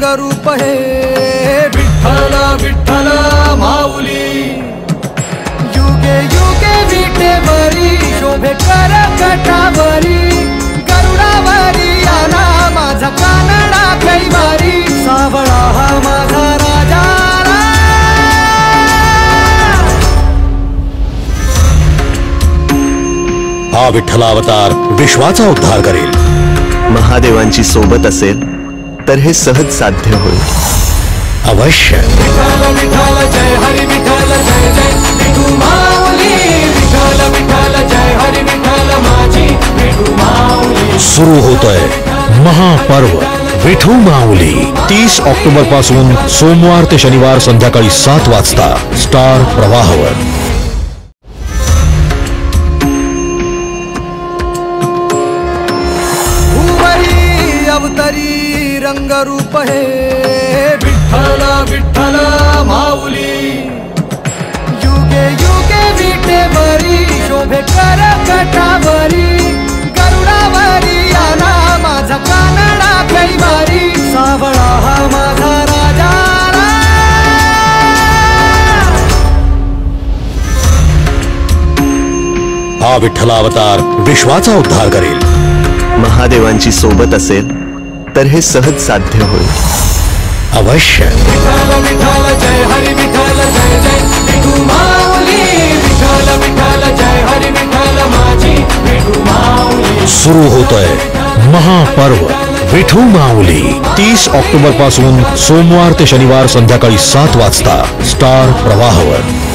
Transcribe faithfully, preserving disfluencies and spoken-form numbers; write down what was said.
रंगरूप हे विठ्ठल विठ्ठल माऊली। युगे युगे विटेवरी शोभे कर कटावरी, गरुडावरी आला माझा कानडा कैवारी, सावळा हा माझा राजा। हा विठ्ठलावतार विश्वाचा उद्धार करेल। महादेवांची सोबत असेल तर हे सहज साध्य होईल। अवश्य। विठ्ठल विठ्ठल जय हरी विठ्ठल जय जय विठू माऊली, विठ्ठल विठ्ठल जय हरी विठ्ठल माझी विठू माऊली। सुरू होतोय महापर्व विठू माऊली। तीस ऑक्टोबर पासून सोमवार ते शनिवार संध्याकाळी सात वाजता स्टार प्रवाहावर। अवतरी रंगरूप हे विठ्ठल विठ्ठल माऊली। युगे युगे विटेवरी शोभे कर कटावरी, गरुडावरी आला माझा कानडा कैवारी, सावळा हा माझा राजा। हा विठ्ठलावतार विश्वाचा उद्धार करेल। महादेवांची सोबत असेल तर हे सहज साध्य होईल। अवश्य। विठ्ठल विठ्ठल जय हरी विठ्ठल जय जय विठू माऊली, विठ्ठल विठ्ठल जय हरी विठ्ठल माझी विठू माऊली। सुरू होतोय महापर्व विठू माऊली। तीस ऑक्टोबर पासून सोमवार ते शनिवार संध्याकाळी सात वाजता स्टार प्रवाहावर।